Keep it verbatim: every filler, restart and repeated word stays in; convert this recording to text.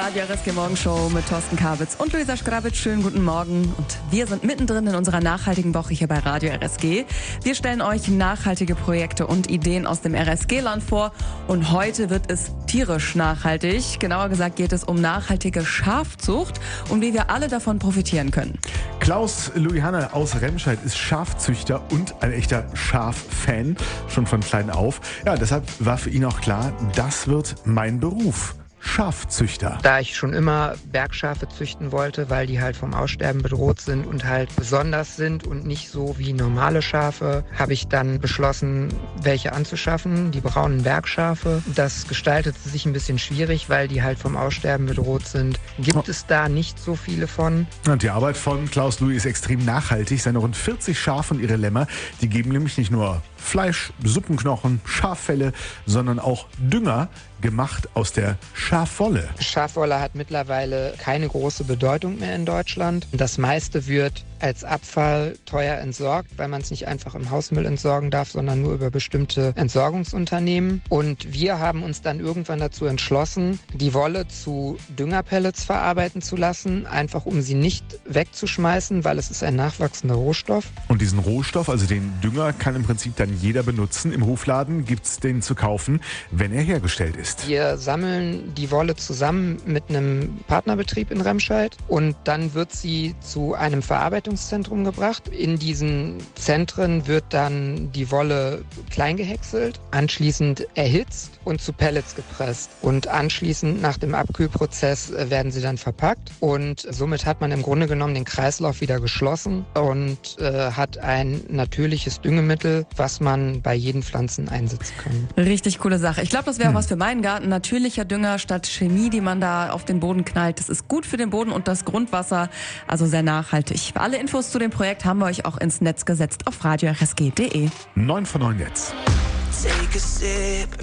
Radio R S G Morgenshow mit Thorsten Kabitz und Luisa Skrabitz. Schönen guten Morgen. Und wir sind mittendrin in unserer nachhaltigen Woche hier bei Radio R S G. Wir stellen euch nachhaltige Projekte und Ideen aus dem R S G-Land vor. Und heute wird es tierisch nachhaltig. Genauer gesagt geht es um nachhaltige Schafzucht und wie wir alle davon profitieren können. Klaus Louis-Hanne aus Remscheid ist Schafzüchter und ein echter Schaffan, schon von klein auf. Ja, deshalb war für ihn auch klar, das wird mein Beruf. Schafzüchter. Da ich schon immer Bergschafe züchten wollte, weil die halt vom Aussterben bedroht sind und halt besonders sind und nicht so wie normale Schafe, habe ich dann beschlossen, welche anzuschaffen, die braunen Bergschafe. Das gestaltete sich ein bisschen schwierig, weil die halt vom Aussterben bedroht sind. Gibt es da nicht so viele von. Und die Arbeit von Klaus Louis ist extrem nachhaltig. Seine rund vierzig Schafe und ihre Lämmer, die geben nämlich nicht nur Fleisch, Suppenknochen, Schaffelle, sondern auch Dünger, gemacht aus der Schafwolle. Schafwolle hat mittlerweile keine große Bedeutung mehr in Deutschland. Das meiste wird als Abfall teuer entsorgt, weil man es nicht einfach im Hausmüll entsorgen darf, sondern nur über bestimmte Entsorgungsunternehmen. Und wir haben uns dann irgendwann dazu entschlossen, die Wolle zu Düngerpellets verarbeiten zu lassen, einfach um sie nicht wegzuschmeißen, weil es ist ein nachwachsender Rohstoff. Und diesen Rohstoff, also den Dünger, kann im Prinzip dann jeder benutzen. Im Hofladen gibt es den zu kaufen, wenn er hergestellt ist. Wir sammeln die Wolle zusammen mit einem Partnerbetrieb in Remscheid und dann wird sie zu einem Verarbeitungszentrum gebracht. In diesen Zentren wird dann die Wolle klein gehäckselt, anschließend erhitzt und zu Pellets gepresst. Und anschließend nach dem Abkühlprozess werden sie dann verpackt. Und somit hat man im Grunde genommen den Kreislauf wieder geschlossen und äh, hat ein natürliches Düngemittel, was man bei jeden Pflanzen einsetzen kann. Richtig coole Sache. Ich glaube, das wäre hm. was für meinen Garten. Natürlicher Dünger statt Chemie, die man da auf den Boden knallt. Das ist gut für den Boden und das Grundwasser. Also sehr nachhaltig. Alle Infos zu dem Projekt haben wir euch auch ins Netz gesetzt auf radio r s g punkt d e. neun von neun jetzt.